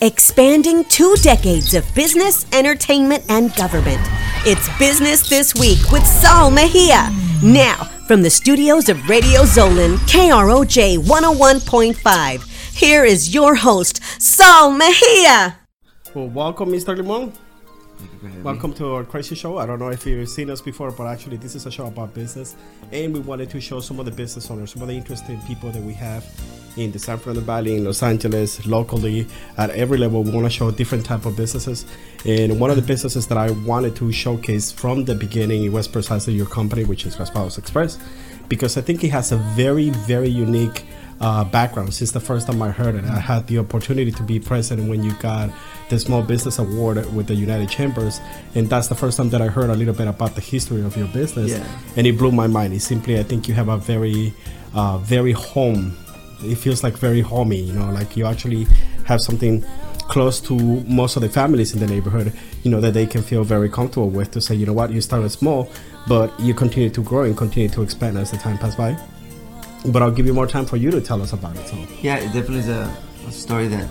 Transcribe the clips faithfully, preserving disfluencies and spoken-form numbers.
expanding two decades of business, entertainment, and government. It's Business This Week with Saul Mejia. Now, from the studios of Radio Zolan, K R O J one oh one point five, here is your host, Saul Mejia. Well, welcome, Mister Limon. Welcome me. to our crazy show. I don't know if you've seen us before, but actually this is a show about business, and we wanted to show some of the business owners, some of the interesting people that we have in the San Fernando Valley, in Los Angeles, locally, at every level. We want to show different type of businesses, and one of the businesses that I wanted to showcase from the beginning, it was precisely your company, which is Raspados Express, because I think it has a very, very unique Uh, background. Since the first time I heard it, I had the opportunity to be present when you got the Small Business Award with the United Chambers, and that's the first time that I heard a little bit about the history of your business. Yeah. And it blew my mind. It simply, I think you have a very uh, very home, it feels like very homey, you know, like you actually have something close to most of the families in the neighborhood, you know, that they can feel very comfortable with, to say, you know what, you started small, but you continue to grow and continue to expand as the time passes by. But I'll give you more time for you to tell us about it. So. Yeah, it definitely is a, a story that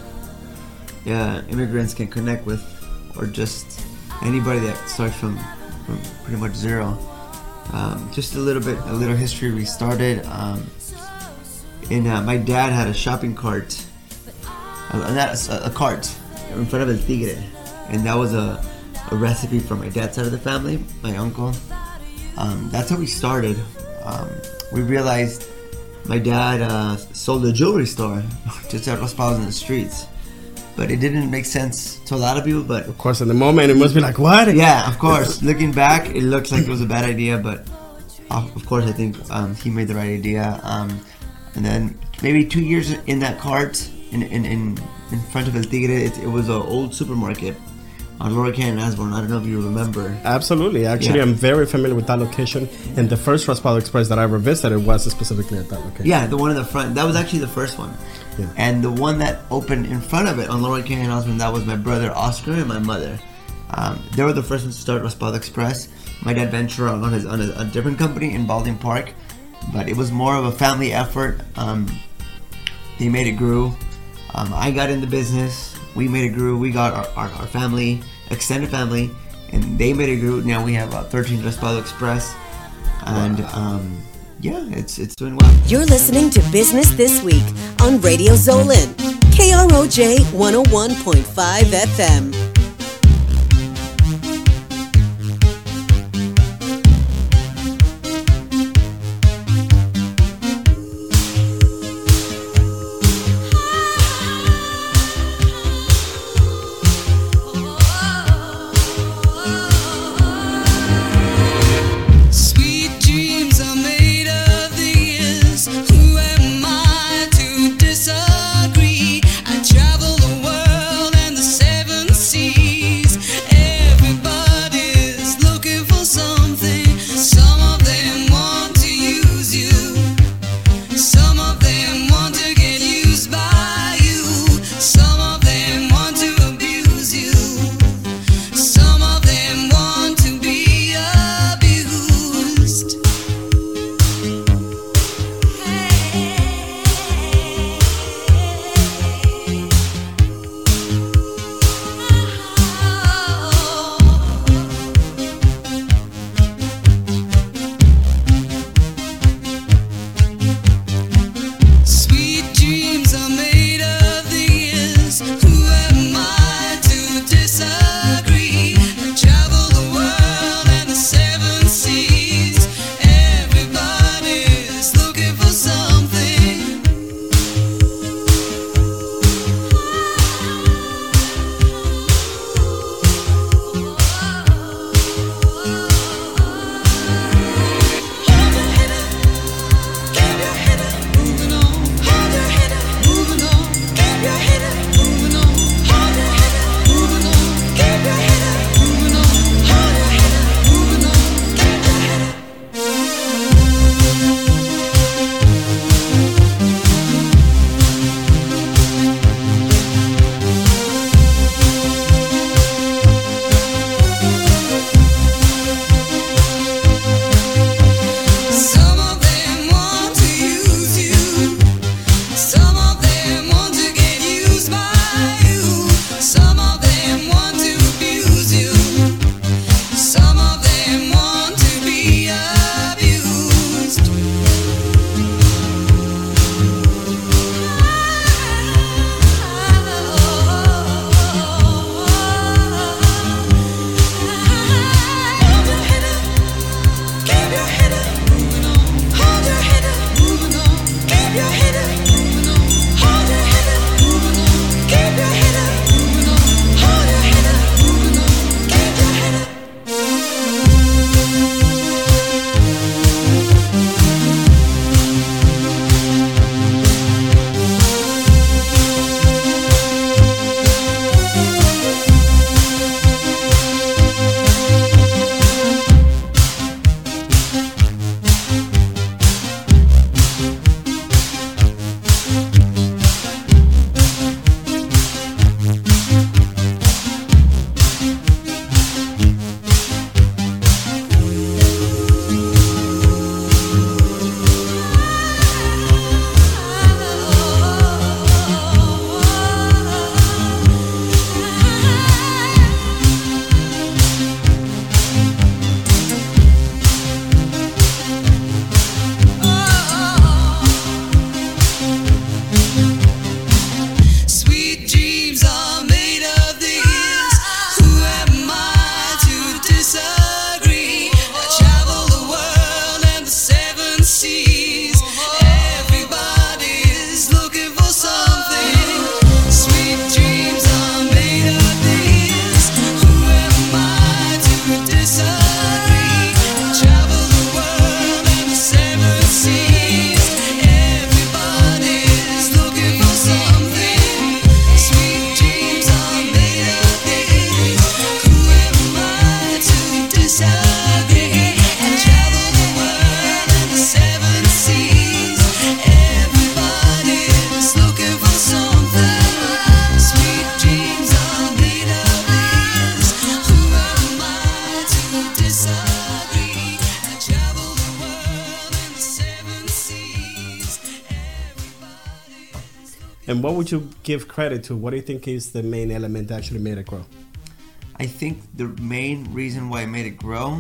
yeah, immigrants can connect with, or just anybody that starts from, from pretty much zero. Um, just a little bit, a little history. We started, um, in uh, my dad had a shopping cart, uh, not a, a cart in front of El Tigre, and that was a, a recipe from my dad's side of the family, my uncle. Um, that's how we started. Um, we realized. My dad uh, sold a jewelry store just at Raspados in the streets, but it didn't make sense to a lot of people. But of course, in the moment, it must be like, what? Yeah, of course. Looking back, it looks like it was a bad idea, but uh, of course, I think um, he made the right idea. Um, and then maybe two years in that cart, in in in, in front of El Tigre, it, it was an old supermarket on Lower Canyon and Asborn. I don't know if you remember. Absolutely. Actually, yeah. I'm very familiar with that location. And the first Raspados Express that I ever visited was specifically at that location. Yeah, the one in the front. That was actually the first one. Yeah. And the one that opened in front of it on Lower Canyon and Asborn, that was my brother Oscar and my mother. Um, they were the first ones to start Raspados Express. My dad ventured on, his, on a, a different company in Baldwin Park. But it was more of a family effort. Um, they made it grew. Um, I got in the business. We made it grew. We got our, our, our family, extended family, and they made it grew. Now we have uh, thirteen Raspados Express, and um, yeah, it's it's doing well. You're listening to Business This Week on Radio Zolan, K R O J one oh one point five F M. Travel the world and the seven seas. And what would you give credit to? What do you think is the main element that actually made it grow? I think the main reason why I made it grow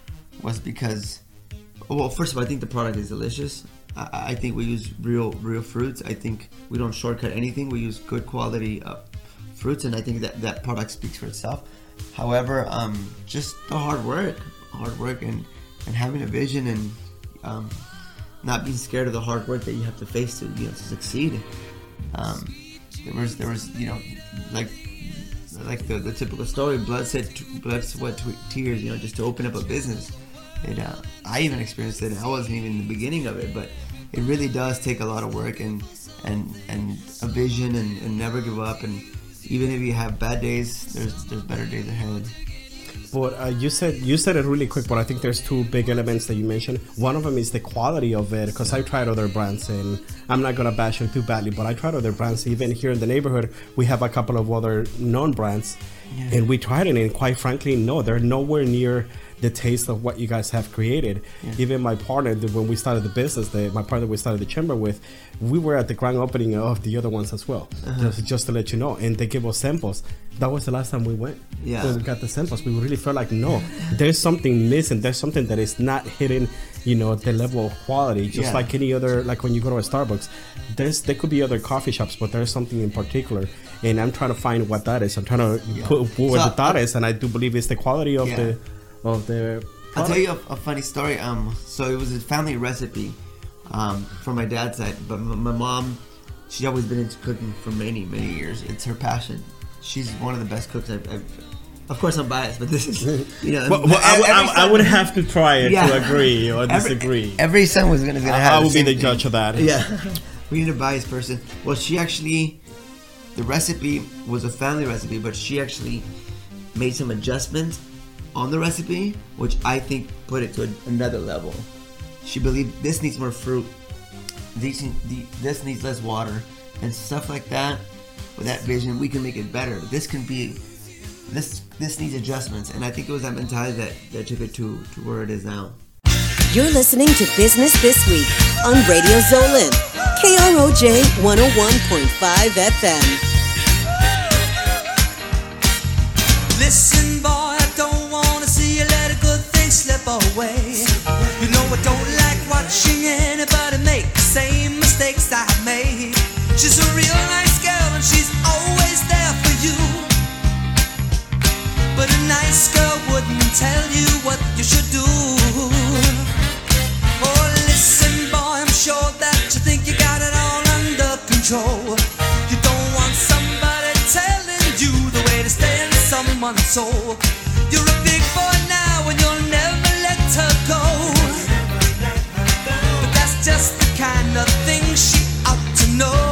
was because, well, first of all, I think the product is delicious. I, I think we use real, real fruits. I think we don't shortcut anything. We use good quality uh, fruits, and I think that that product speaks for itself. However, um, just the hard work, hard work, and, and having a vision, and um, not being scared of the hard work that you have to face to, you know, to succeed. Um, there was, there was, you know, like, like the, the typical story, blood, sweat, blood, sweat, tears, you know, just to open up a business. It, uh, I even experienced it. I wasn't even in the beginning of it, but it really does take a lot of work and and and a vision, and, and never give up. And even if you have bad days, there's there's better days ahead. But uh, you said you said it really quick, but I think there's two big elements that you mentioned. One of them is the quality of it, because I tried other brands, and I'm not gonna bash them too badly, but I tried other brands. Even here in the neighborhood, we have a couple of other known brands, yeah. and we tried it, and quite frankly, no, they're nowhere near the taste of what you guys have created. Yeah. Even my partner, when we started the business, the, my partner we started the chamber with, we were at the grand opening of the other ones as well, uh-huh. just, just to let you know. And they gave us samples. That was the last time we went. Yeah. When we got the samples, we really felt like, no, there's something missing. There's something that is not hitting, you know, the level of quality. Just yeah. like any other, like when you go to a Starbucks, there's there could be other coffee shops, but there's something in particular. And I'm trying to find what that is. I'm trying to yeah. put what so, the thought uh, is, and I do believe it's the quality of yeah. the of the product. I'll tell you a, a funny story. Um, so it was a family recipe um, from my dad's side, but my, my mom, she's always been into cooking for many, many years. It's her passion. She's one of the best cooks I've, I've of course I'm biased, but this is, you know. well, well, I, I, I would have to try it yeah. to agree or disagree. Every, every son was gonna, gonna have I will be the thing. judge of that. Yeah, we need a biased person. Well, she actually, the recipe was a family recipe, but she actually made some adjustments on the recipe, which I think put it to another level. She believed this needs more fruit, this, this needs less water, and stuff like that. With that vision, we can make it better. This can be, this this needs adjustments, and I think it was that mentality that, that took it to, to where it is now. You're listening to Business This Week on Radio Zolin, K R O J one oh one point five F M. Listen, boy, I don't wanna see you let a good thing slip away. You know I don't like watching anybody make the same mistakes I made. She's a real nice girl and she's always there for you. But a nice girl wouldn't tell you what you should do. Oh, listen, boy, I'm sure that you think you got it all under control. You don't want somebody telling you the way to stay in someone's soul. You're a big boy now and you'll never let her go. But that's just the kind of thing she ought to know.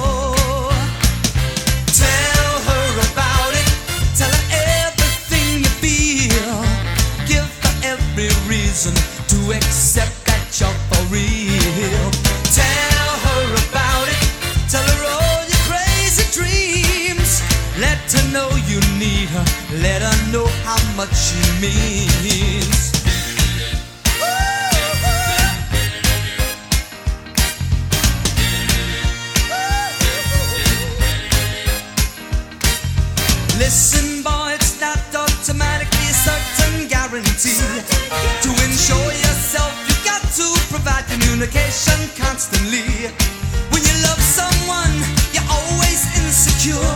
To accept that you're for real. Tell her about it. Tell her all your crazy dreams. Let her know you need her. Let her know how much she means. Listen, boy, it's not automatically a certain guarantee. To ensure yourself, you got to provide communication constantly. When you love someone, you're always insecure,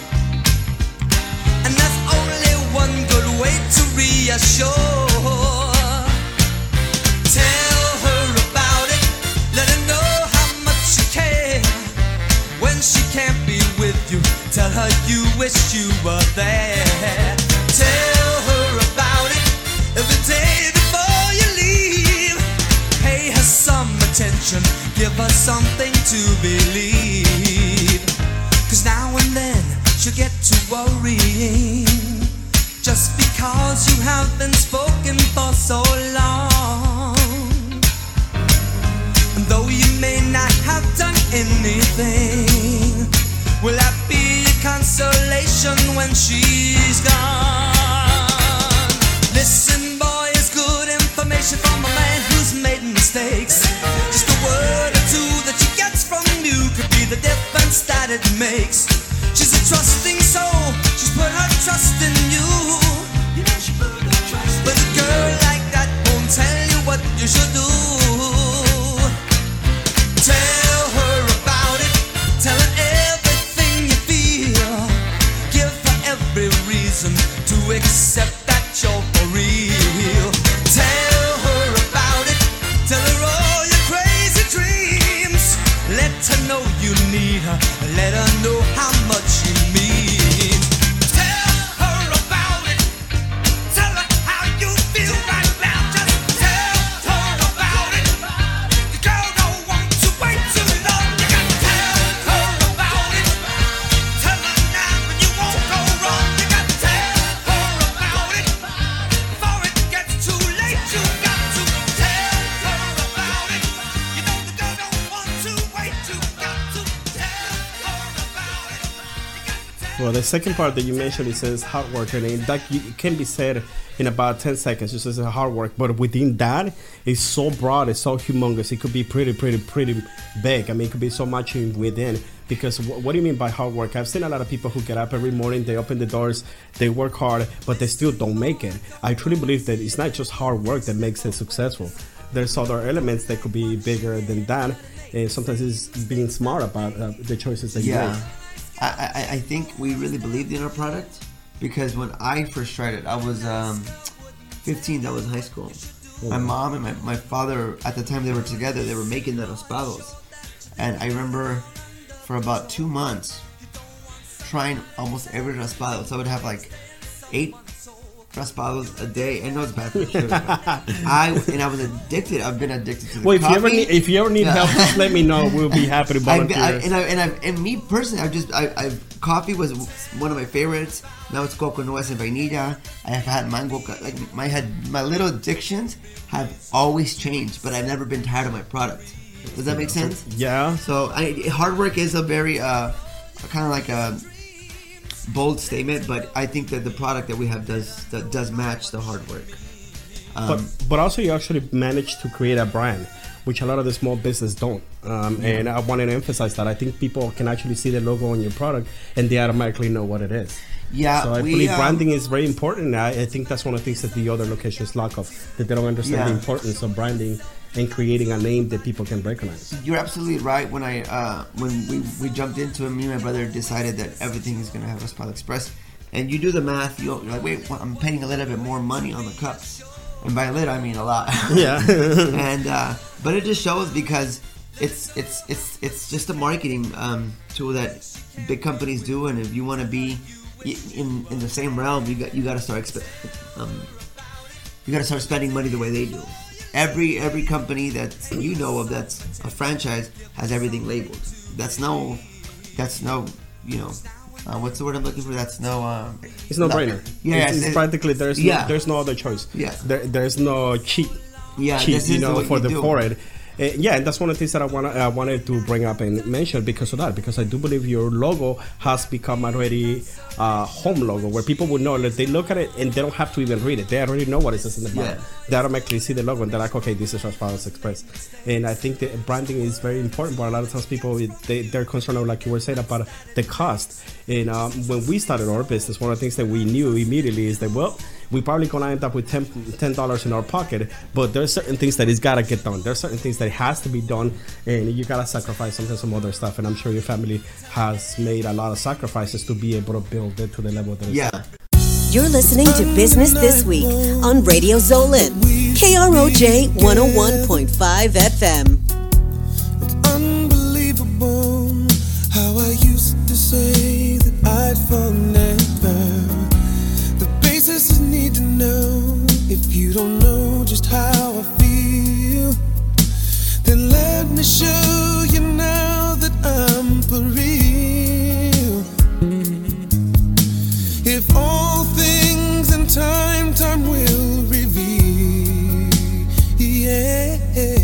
and that's only one good way to reassure. Tell her about it. Let her know how much you care. When she can't be with you, tell her you wish you were there. Tell her about it every day before you leave. Pay her some attention, give her something to believe. Cause now and then she'll get to worrying, just because you have been spoken for so long. And though you may not have done anything, will that be a consolation when she's gone? Listen, boy, it's good information from a man who's made mistakes. Just a word or two that she gets from you could be the difference that reason to accept that you're for real. Tell her about it, tell her all your crazy dreams. Let her know you need her, let her know how much you mean. Tell her about it, tell her how you feel right now. Just tell her about it. The girl don't want to wait too long. You got to tell her about it. Tell her now and you won't go wrong. You got to tell her about it. Before it gets too late, you got to tell her about it. You know the girl don't want to wait. You got to tell her about it. You got to tell. Well, the second part that you mentioned, it says hard work, and it- that you- it can be said in about ten seconds. It says hard work, but within that, it's so broad, it's so humongous. It could be pretty, pretty, pretty big. I mean, it could be so much in within. Because wh- what do you mean by hard work? I've seen a lot of people who get up every morning, they open the doors, they work hard, but they still don't make it. I truly believe that it's not just hard work that makes it successful. There's other elements that could be bigger than that, and sometimes it's being smart about uh, the choices that you Yeah, make. I, I, I think we really believed in our product because when I first tried it, I was um, fifteen. That was in high school. My mom and my, my father, at the time they were together, they were making the raspados. And I remember for about two months trying almost every raspado. So I would have like eight raspados a day. I know it's bad for the sugar. I and I was addicted. I've been addicted to the Well, if coffee. you ever need, if you ever need Yeah. help, just let me know. We'll be happy to I, volunteer. I, and I and I and me personally, I just I, I coffee was one of my favorites. Now it's coco nuez and vainilla. I have had mango. ca- Like my had my little addictions have always changed, but I've never been tired of my product. Does that make sense? yeah. So I, hard work is a very uh, kind of like a bold statement, but I think that the product that we have does that does match the hard work. Um, But but also you actually managed to create a brand, which a lot of the small business don't. Um, and I wanted to emphasize that. I think people can actually see the logo on your product and they automatically know what it is. yeah, So I we, believe um, branding is very important. I, I think that's one of the things that the other locations lack of, that they don't understand Yeah. the importance of branding and creating a name that people can recognize. You're absolutely right. When I uh, when we, we jumped into it, me and my brother decided that everything is gonna have Raspado Express. And you do the math. You're like, wait, well, I'm paying a little bit more money on the cups, and by a little I mean a lot. Yeah. and uh, but it just shows because it's it's it's it's just a marketing um, tool that big companies do, and if you want to be in in the same realm, you got you got to start expe- um, you got to start spending money the way they do. Every every company that you know of that's a franchise has everything labeled. That's no, that's no, you know, uh, what's the word I'm looking for? That's no. Uh, It's no brainer. Yeah, it's, it's it- practically there's yeah. no, there's no other choice. Yeah. there, there's no cheat. Yeah, cheat, this you is know, what for you the do. for it. Uh, yeah, and that's one of the things that I want I wanted to bring up and mention because of that. Because I do believe your logo has become already a home logo where people would know that they look at it and they don't have to even read it. They already know what it says in the bottom. Yeah. They automatically see the logo and they're like, okay, this is Raspados Express. And I think that branding is very important. But a lot of times people they they're concerned, like you were saying, about the cost. And um, when we started our business, one of the things that we knew immediately is that well, we probably gonna end up with ten dollars in our pocket, but there's certain things that it's gotta get done. There's certain things that has to be done, and you gotta sacrifice sometimes some other stuff. And I'm sure your family has made a lot of sacrifices to be able to build it to the level that it's yeah. at. You're listening to Business This Week on Radio Zolan, K R O J one oh one point five F M. It's unbelievable how I used to say that I'd fall never. The basis is need to know. If you don't know just how I feel, then let me show you now that I'm for real. If all things in time, time will reveal. Yeah.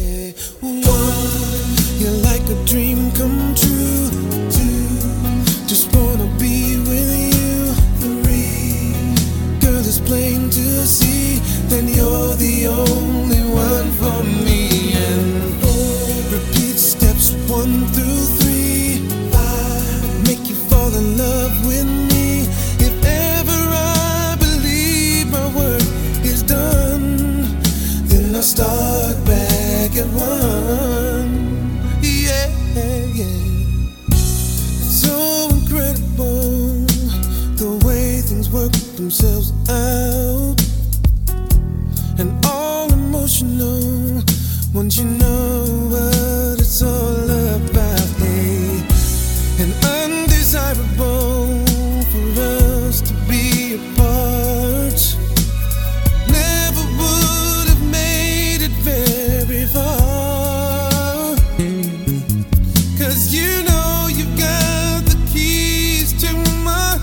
One, you're like a dream come true. Two, just wanna be with you. Three, girl, it's plain to see that you're the only one for me. And four, repeat steps one through three. Five, make you fall in love with me. If ever I believe my work is done, then I'll start back at one. Yeah, yeah. It's so incredible the way things work from themselves out and all emotional. Once you know what it's all about, hey, and undesirable for us to be apart. Never would have made it very far. 'Cause you know you've got the keys to my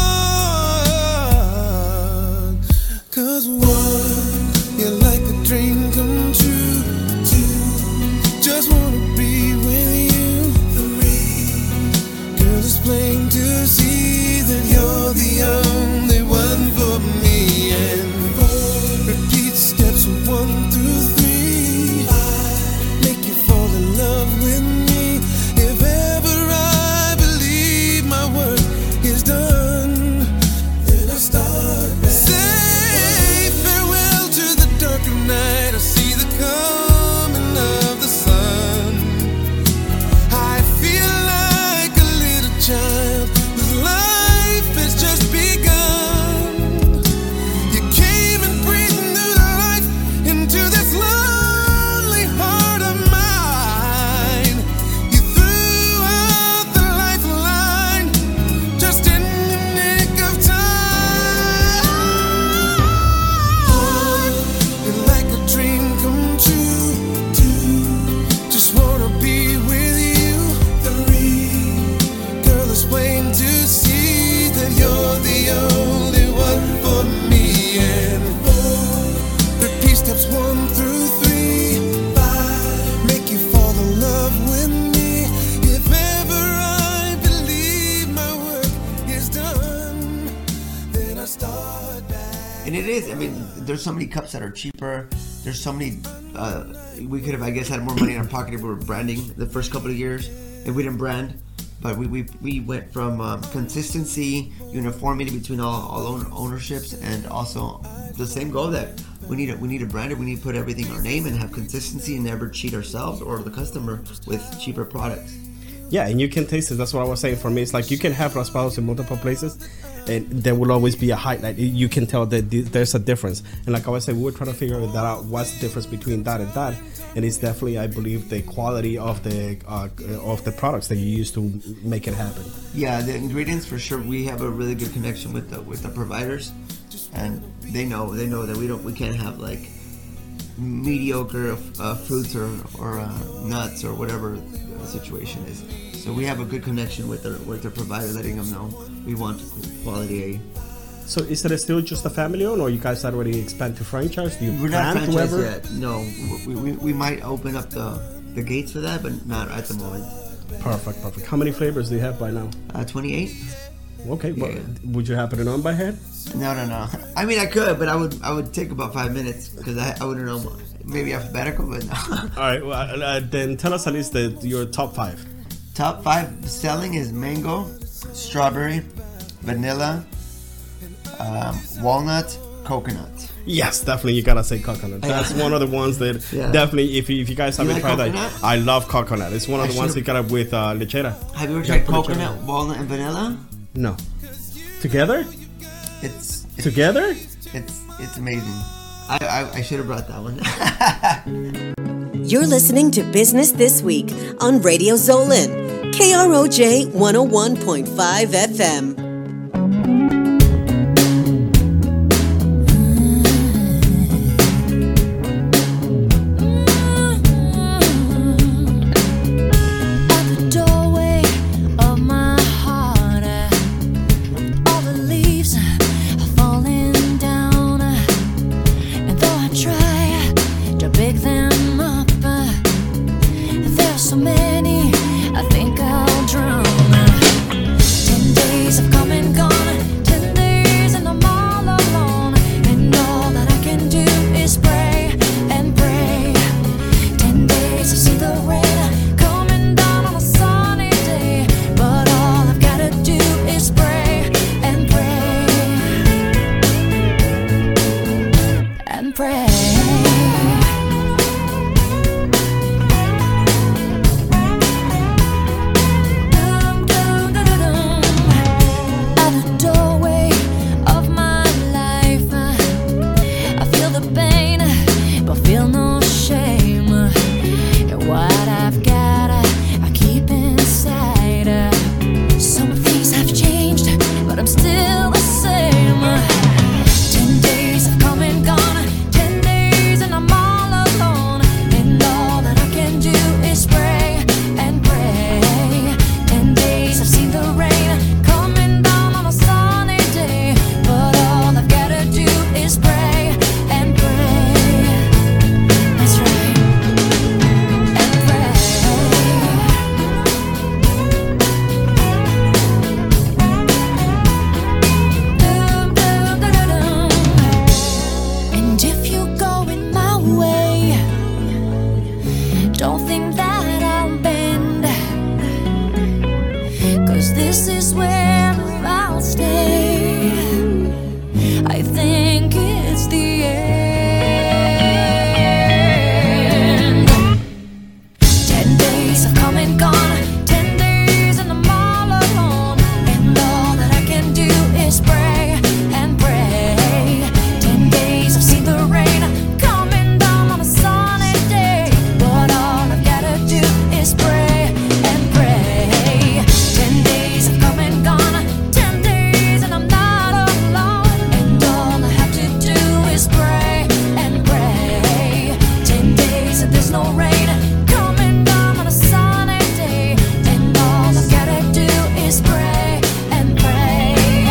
heart. 'Cause one, you're like a dream come true. Just wanna be with you. Three, girl, it's plain to see that you're the only one for me. And four, repeat steps one through three. Five, make you fall in love with me. If ever I believe my work is done, then I start back. Say farewell to the dark of night. I see the coming of the sun. I feel like a little child whose life has just begun. You came and breathed new life into this lonely heart of mine. You threw out the lifeline just in the nick of time. You're like a dream come true. Two, just wanna be with you. Three, girl, it's plain to see that you're the only one for me. And four, repeat steps one through three. Five, make you fall in love with me. If ever I believe my work is done, then I start back. And it is. I mean, there's so many cups that are cheaper. There's so many. Uh, we could have, I guess, had more money in our pocket if we were branding the first couple of years, and we didn't brand. But we we, we went from um, consistency, uniformity between all, all own- ownerships, and also the same goal that we need to, we need to brand it. We need to put everything our name and have consistency and never cheat ourselves or the customer with cheaper products. Yeah, and you can taste it. That's what I was saying. For me, it's like you can have raspados in multiple places, and there will always be a highlight. You can tell that th- there's a difference. And like I was saying, we were trying to figure that out. What's the difference between that and that? And it's definitely, I believe, the quality of the uh, of the products that you use to make it happen. Yeah, the ingredients for sure. We have a really good connection with the with the providers, and they know they know that we don't we can't have like mediocre uh, fruits or or uh, nuts or whatever the situation is. So we have a good connection with the with the provider, letting them know we want quality A. So is it still just a family owned, or you guys already expand to franchise? Do you We're plan not to franchise ever? yet. No, we, we, we might open up the, the gates for that, but not at the moment. Perfect, perfect. How many flavors do you have by now? Uh, twenty-eight? Okay, Yeah. well, would you happen to know them by head? No, no, no. I mean, I could, but I would I would take about five minutes because I, I wouldn't know. Maybe alphabetical, but no. All right, well, uh, then tell us at least the, your top five. Top five selling is mango, strawberry, vanilla, um, walnut, coconut. Yes, definitely. You gotta say coconut. That's one of the ones that Yeah. definitely, if you, if you guys haven't like tried that, coconut? I love coconut. It's one of I the ones you should've- got up with uh, lechera. Have you ever Yeah, tried put it coconut, together. walnut, and vanilla? No. Together? It's it's Together? it's, it's amazing. I, I, I should have brought that one. You're listening to Business This Week on Radio Zolan, K R O J one oh one point five F M. At the doorway of my heart, uh, all the leaves are falling down, uh, and though I try to pick them up, uh, there are so many I think I'll drown. Ten days of I think it's the end. Ten days have come and gone. Ten days and I'm all alone. And all that I can do is pray and pray. Ten days I've seen the rain coming down on a sunny day. But all I've gotta do is pray and pray. Ten days have come and gone. Ten days and I'm not alone. And all I have to do is pray and pray. Ten days and there's no rain coming down on a sunny day. And all I've gotta do is pray and pray.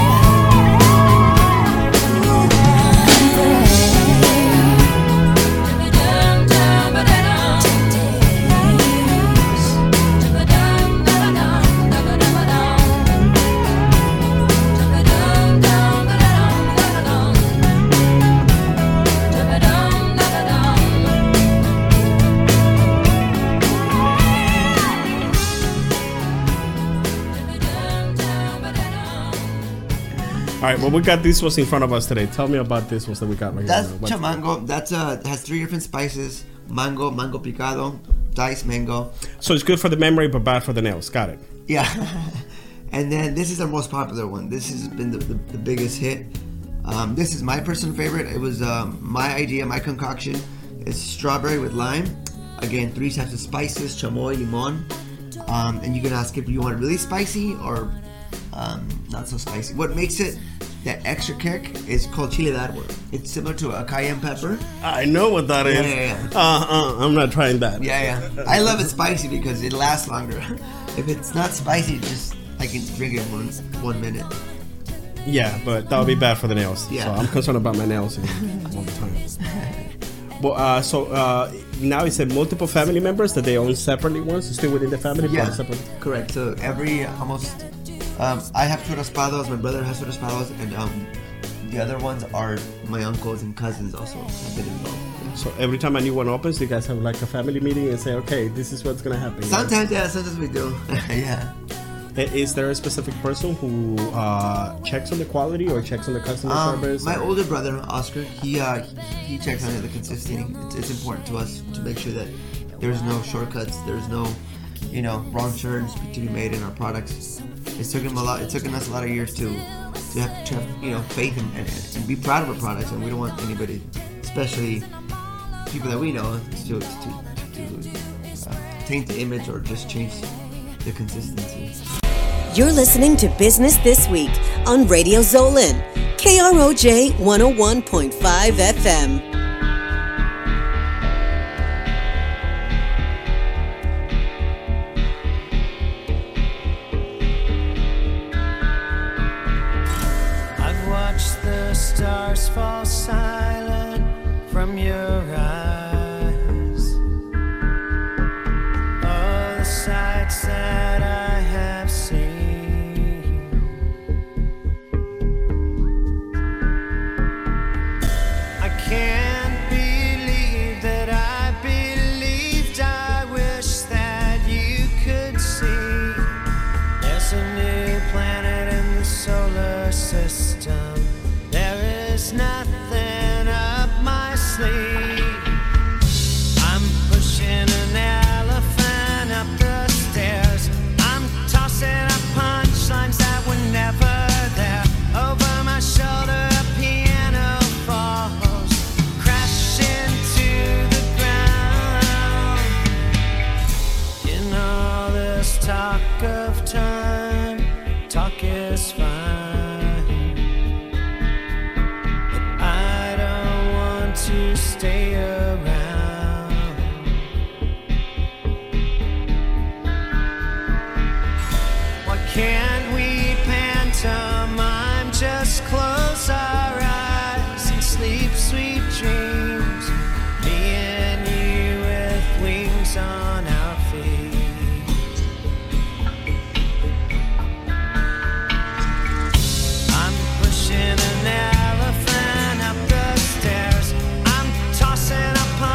All right, well, we got these ones in front of us today. Tell me about this ones that we got right That's here. What's- chamango. That's uh has three different spices: mango, mango picado, diced mango. So it's good for the memory, but bad for the nails. Got it. Yeah. And then this is our most popular one. This has been the, the, the biggest hit. Um, this is my personal favorite. It was um, my idea, my concoction. It's strawberry with lime. Again, three types of spices: chamoy, limon. Um, and you can ask if you want it really spicy or um, not so spicy. What makes it that extra kick is called chile de árbol. It's similar to a cayenne pepper. I know what that is. Yeah, yeah, yeah. Uh, uh, I'm not trying that. Yeah, yeah. I love it spicy because it lasts longer. If it's not spicy, just I can drink it in one one minute. Yeah, but that would be bad for the nails. Yeah. So I'm concerned about my nails all the time. Well, uh, so uh, now it's a multiple family members that they own separately ones, still within the family? Yeah, but separate? correct. So every almost, um, I have two raspados, my brother has two raspados, and um, the other ones are my uncles and cousins also have been involved. Yeah. So every time a new one opens, you guys have like a family meeting and say, okay, this is what's going to happen. Sometimes, yeah, sometimes we do. Yeah. Is there a specific person who uh, checks on the quality or checks on the customer Um, service? my or- older brother, Oscar, he uh, he checks on the consistency. It's, it's important to us to make sure that there's no shortcuts, there's no, you know, wrong turns to be made in our products. It took him a lot. It took us a lot of years to to have, to have you know, faith and, and, and be proud of our products, and we don't want anybody, especially people that we know, to to, to, to uh, taint the image or just change the consistency. You're listening to Business This Week on Radio Zolan, K R O J one oh one point five F M. I've watched the stars fall silent from your eyes. All the sights that I have seen. I can't believe that I believed. I wish that you could see. There's a new planet in the solar system. There is nothing up my sleeve. I'm pushing an elephant up the stairs. I'm tossing up punchlines that were never there. Over my shoulder, a piano falls, crashing to the ground. In all this talk of time, talk is fine, but I don't want to stay around. Why can't we pantomime? Just close our eyes and sleep sweet dreams. Me and you with wings on our feet. I'm pushing an elephant up the stairs. I'm tossing up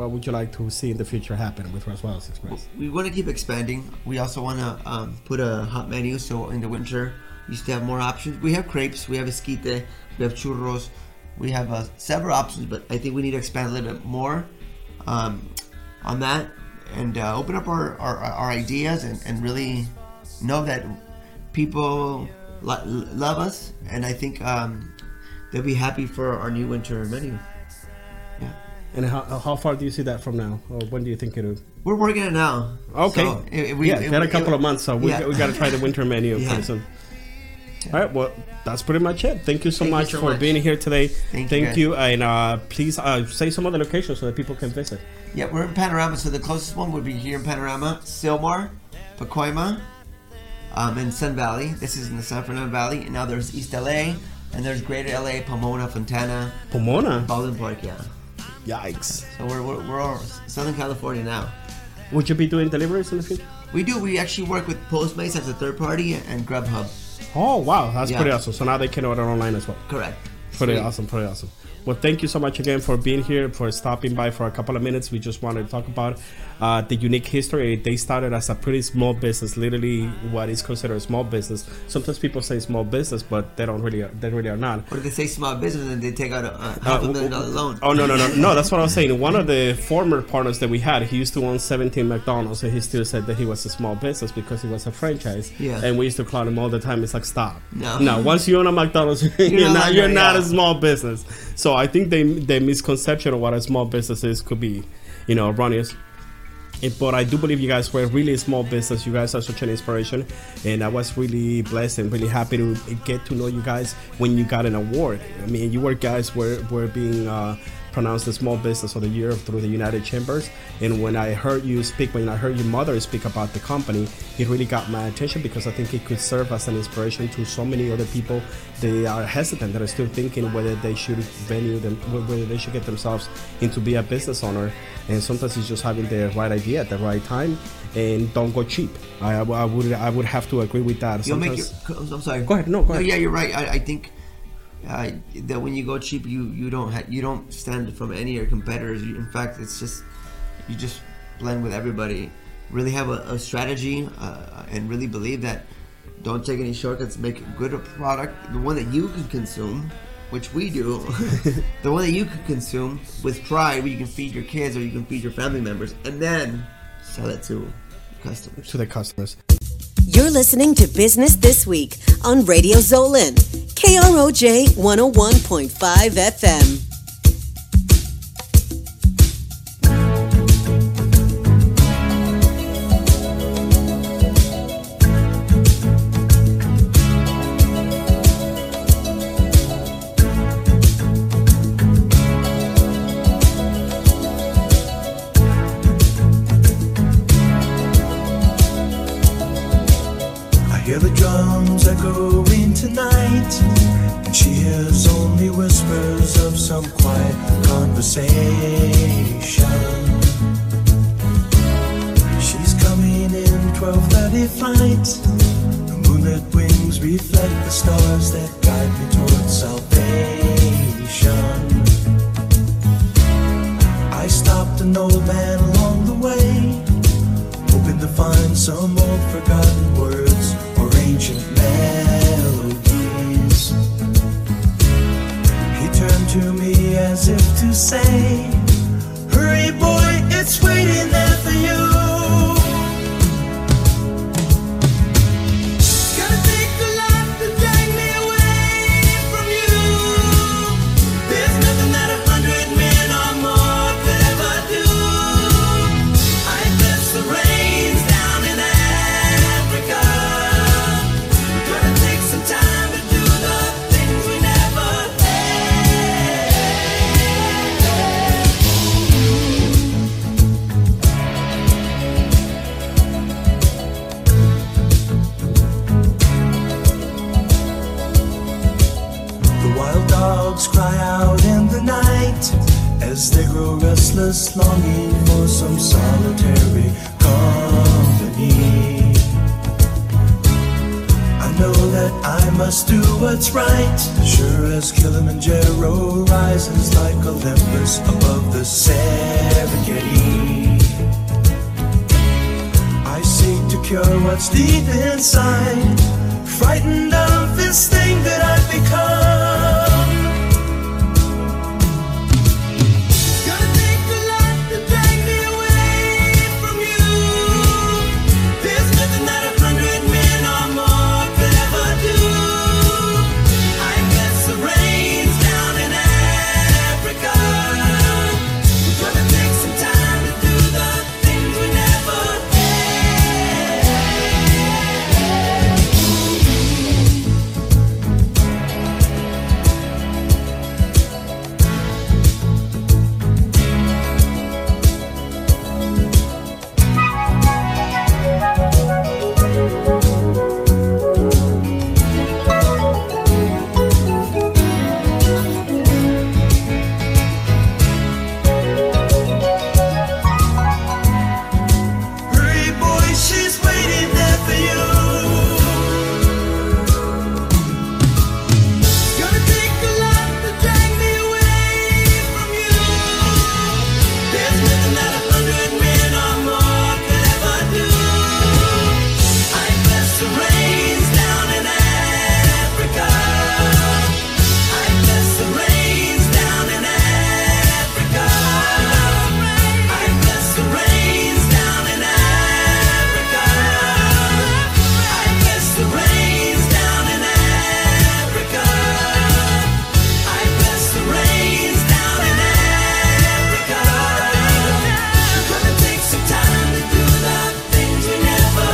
what would you like to see in the future happen with Roswell's Express? We want to keep expanding. We also want to um, put a hot menu, so in the winter we used to have more options. We have crepes, we have esquite, we have churros, we have uh, several options, but I think we need to expand a little bit more um, on that and uh, open up our, our, our ideas and, and really know that people lo- love us, and I think um, they'll be happy for our new winter menu. Yeah. And how, how far do you see that from now? Or when do you think it'll... We're working it now. Okay. So if we, yeah, if got a we- couple if- of months, so we, yeah. we got to try the winter menu Yeah. pretty soon. All right, well, that's pretty much it. Thank you so Thank you much so for much. being here today. Thank you, Thank guys. you, and uh, please uh, say some other locations so that people can visit. Yeah, we're in Panorama, so the closest one would be here in Panorama, Sylmar, Pacoima, um, and Sun Valley. This is in the San Fernando Valley, and now there's East L A, and there's Greater L A, Pomona, Fontana, Pomona? Baldwin Park, yeah. Yikes. So we're, we're, we're all Southern California now. Would you be doing deliveries in the future? We do, we actually work with Postmates as a third party and Grubhub. Oh, wow, that's Yeah. pretty awesome. So now they can order online as well. Correct. Pretty Sweet. awesome, pretty awesome. Well, thank you so much again for being here, for stopping by for a couple of minutes. We just wanted to talk about uh, the unique history. They started as a pretty small business, literally what is considered a small business. Sometimes people say small business, but they don't really, they really are not. Or if they say small business and they take out a, a half Uh, a million dollar loan. Oh, no, no, no. No, that's what I was saying. One of the former partners that we had, he used to own seventeen McDonald's, and he still said that he was a small business because he was a franchise. Yeah. And we used to clown him all the time. It's like, stop. No. No, once you own a McDonald's, you're, You're not, not you're under- not yeah. a small business. So I think they, the misconception of what a small business is could be, you know, erroneous. Eh, But I do believe you guys were really a small business. You guys are such an inspiration, and I was really blessed and really happy to get to know you guys when you got an award. I mean, you were guys were were being uh, pronounced the small business of the year through the United Chambers. And when I heard you speak, when I heard your mother speak about the company, it really got my attention because I think it could serve as an inspiration to so many other people. They are hesitant, that are still thinking whether they should venue them, whether they should get themselves into be a business owner. And sometimes it's just having the right idea at the right time, and don't go cheap. I, I would I would have to agree with that. You'll make your, Sometimes- I'm sorry. Go ahead. No, go ahead. yeah, you're right. I, I think uh, that when you go cheap, you you don't ha- you don't stand from any of your competitors. You, in fact, it's just you just blend with everybody. Really have a, a strategy uh, and really believe that. Don't take any shortcuts. Make a good product, the one that you can consume, which we do. The one that you can consume with pride, where you can feed your kids or you can feed your family members, and then sell it to customers. To the customers. You're listening to Business This Week on Radio Zolin, K R O J one oh one point five F M. I hear the drums echoing tonight, and she hears only whispers of some quiet conversation. She's coming in twelve thirty flight. The moonlit wings reflect the stars that guide me towards salvation. I stopped an old man along the way, hoping to find some old forgotten words or ancient melodies. He turned to me as if to say, hurry boy, it's waiting there for you. Gotta take a lot to drag me away from you. There's nothing that a hundred men or more could ever do. I bless the rains down in Africa. Gonna take some time to do the things we never had. The wild dogs cry out in the night as they grow restless, longing for some solitary company. I know that I must do what's right. Sure as Kilimanjaro rises like Olympus above the Serengeti. I seek to cure what's deep inside, frightened of this thing that I've become. Gonna take a lot to drag me away from you. There's nothing that a hundred men or more could ever do. I guess the rain's down in Africa. We're gonna take some time to do the things we never Hurry, boy, she's waiting there for you. Gonna take a lot to drag me away from you. There's nothing that a hundred men or more could ever do. I guess the rain's down in Africa. I guess the rain's down in Africa. I guess the rain's down in Africa. I guess the rain's down in Africa. I guess the rain's down in Africa. We're gonna take some time to do the things we never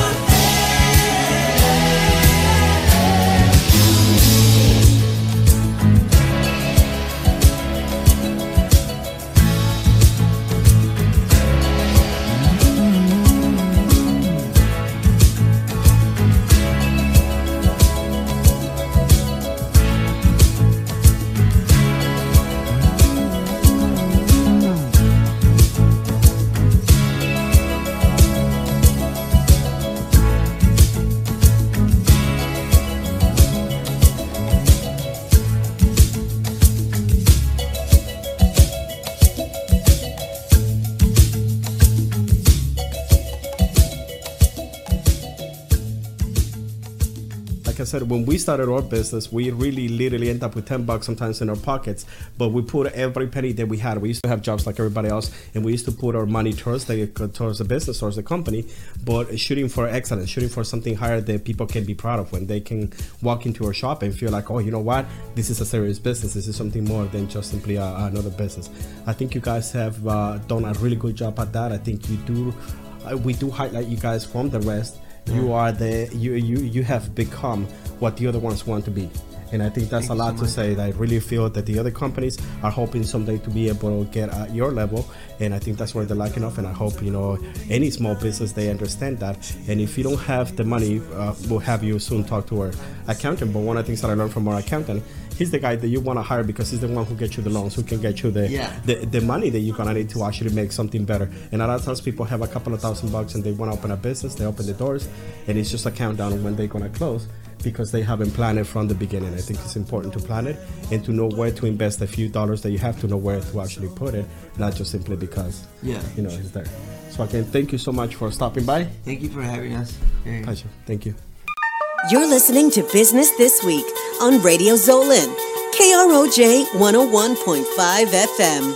like I said, when we started our business, we really literally end up with ten bucks sometimes in our pockets, but we put every penny that we had. We used to have jobs like everybody else, and we used to put our money towards the towards the business, towards the company, but shooting for excellence, shooting for something higher that people can be proud of when they can walk into our shop and feel like, oh, you know what, this is a serious business. This is something more than just simply a, another business. I think you guys have uh, done a really good job at that. I think you do. Uh, we do highlight you guys from the rest. You are the you you you have become what the other ones want to be, and I think that's Thank a lot you so to say. That I really feel that the other companies are hoping someday to be able to get at your level, and I think that's where they're lacking off. And I hope, you know, any small business, they understand that. And if you don't have the money, uh, we'll have you soon talk to our accountant. But one of the things that I learned from our accountant, he's the guy that you want to hire because he's the one who gets you the loans, who can get you the, Yeah. the the money that you're gonna need to actually make something better. And a lot of times people have a couple of thousand bucks and they want to open a business, they open the doors, and it's just a countdown of when they're gonna close because they haven't planned it from the beginning. I think it's important to plan it and to know where to invest a few dollars that you have to know where to actually put it, not just simply because Yeah. you know it's there. So again, thank you so much for stopping by. Thank you for having us. Very- Pleasure. Thank you. You're listening to Business This Week on Radio Zolan, K R O J one oh one point five F M.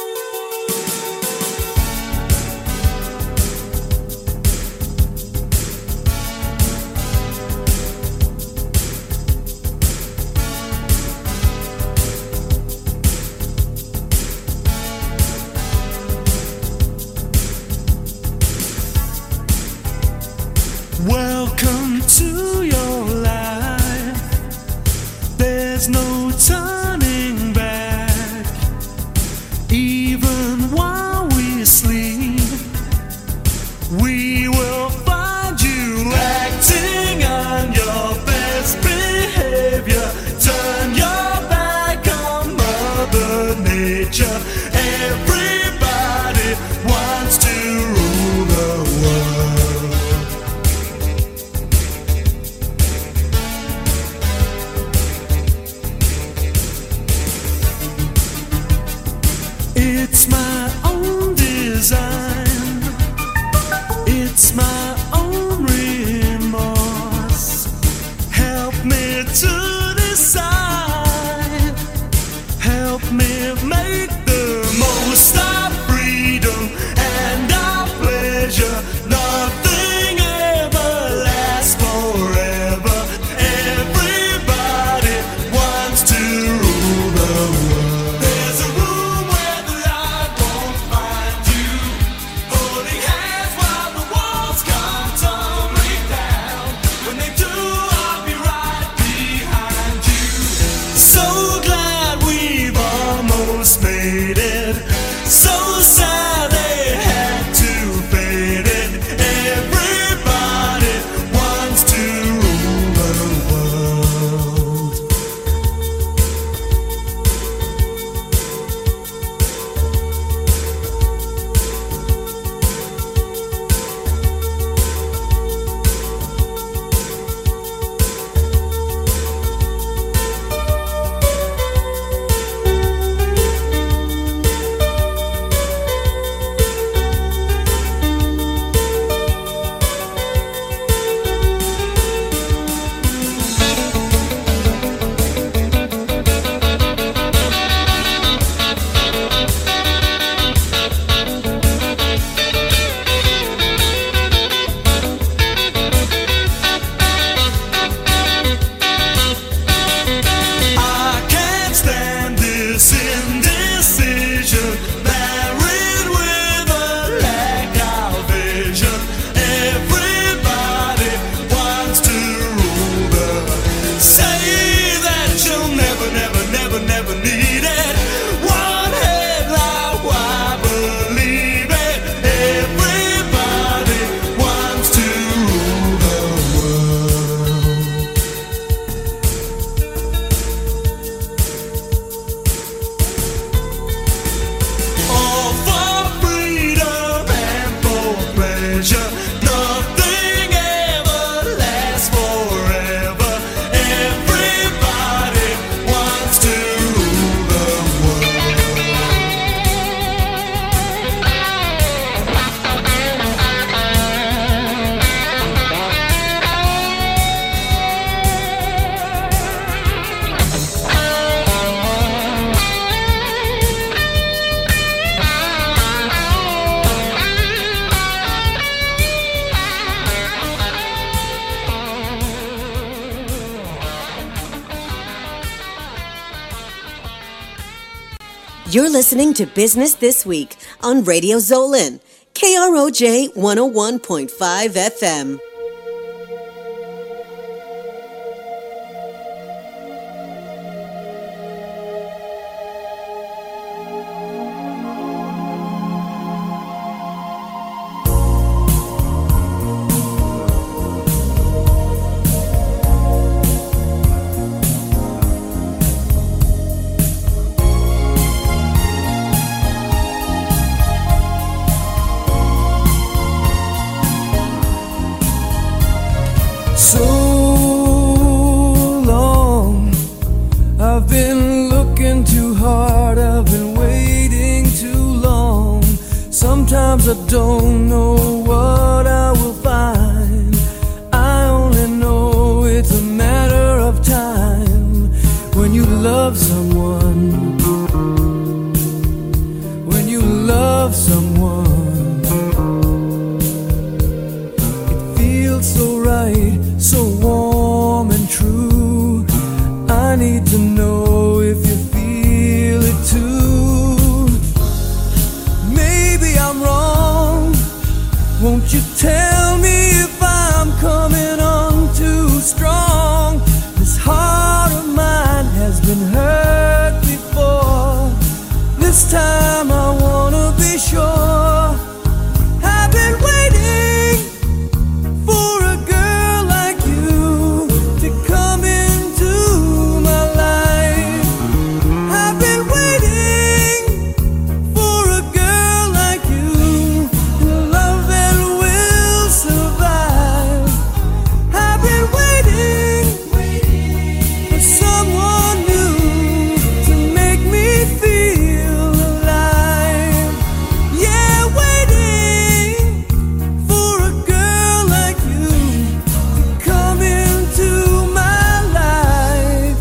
Welcome to your life. There's no turning back. Even while we sleep, we will find you acting on your best behavior. Turn your back on Mother Nature. Everybody wants to rule the world. You're listening to Business This Week on Radio Zolin, K R O J one oh one point five F M. Sometimes I don't know what I will find. I only know it's a matter of time. When you love someone, when you love someone, it feels so right, so warm and true. I need to know if you feel it too. Won't you tell me if I'm coming on too strong? This heart of mine has been hurt before. This time I wanna be sure. I've been waiting for a girl like you to come into my life. I've been waiting for a girl like you, a love that will survive. I've been waiting for someone new to make me feel alive. Yeah, waiting for a girl like you to come into my life.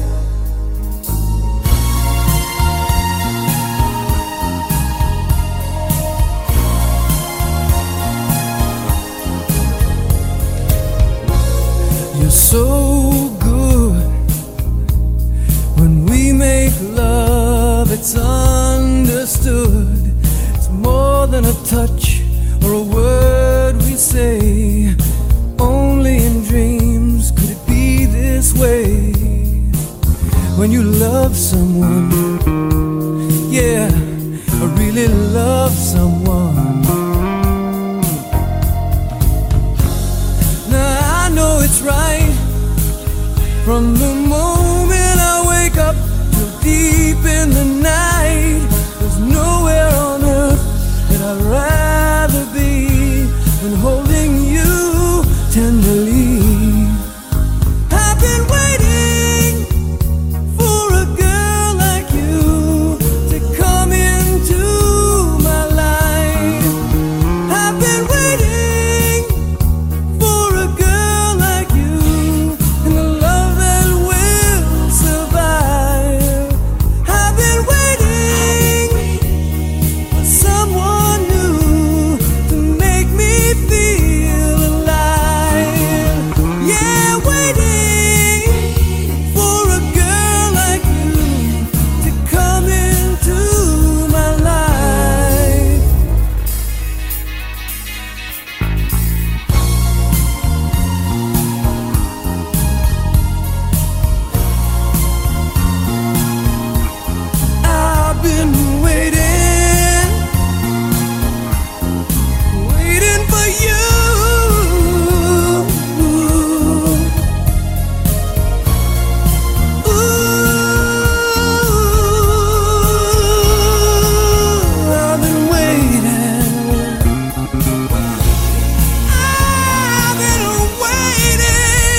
You're so good. When we make love, it's understood. It's more than a touch or a word we say. Only in dreams could it be this way. When you love someone, yeah, I really love someone. Now I know it's right from the moment I wake up till deep in the night. There's nowhere on earth that I'd rather be than holding you tenderly. I've been waiting for a girl like you to come into my life. I've been waiting for a girl like you and a love that will survive. I've been waiting for someone new to make me feel alive. Yeah, waiting for a girl like you to come into my life. I've been waiting, waiting for you. Ooh, I've been waiting. I've been waiting.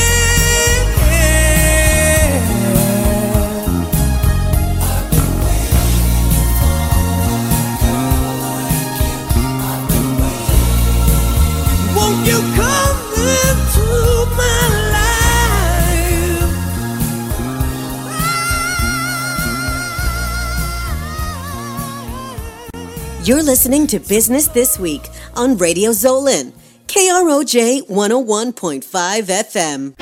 Won't you come into my life? You're listening to Business This Week on Radio Zolin, K R O J one oh one point five F M.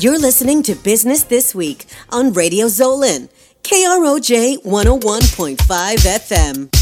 You're listening to Business This Week on Radio Zolin, K R O J one oh one point five F M.